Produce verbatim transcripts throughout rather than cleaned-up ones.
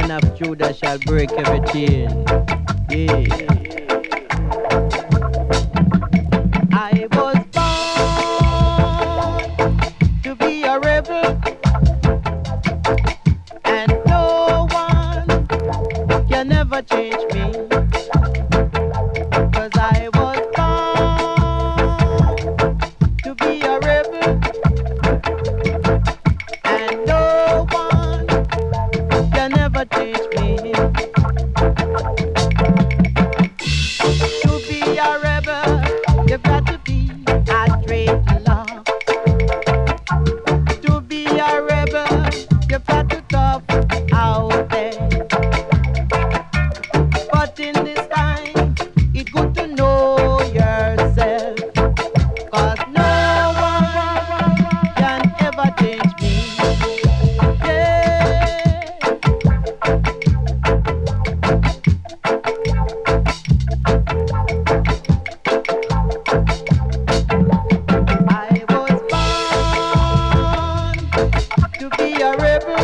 lion of Judah shall break every chain. Yeah. I was born to be a rebel, and no one can never change me. 'Cause I was born to be a rebel, and no one can never change me. To be a rebel, you've got to be a dreadlock. To be a rebel, you've got to tough out there. But in this time, it's good to know yourself. 'Cause no one can ever change me. Yeah. I was born to be a rebel,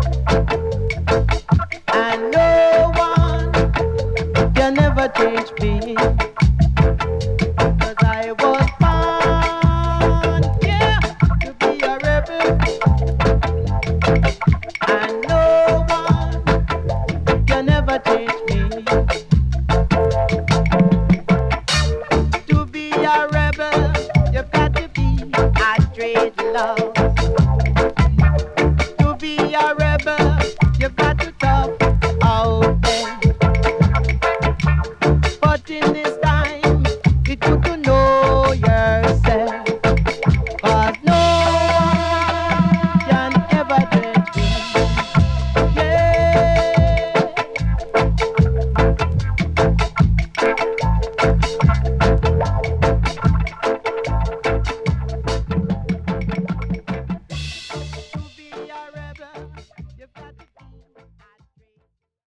and no one can never change me. 'Cause I was born, yeah, to be a rebel, and no one can never change me. To be a rebel, you've got to be a dreadlock.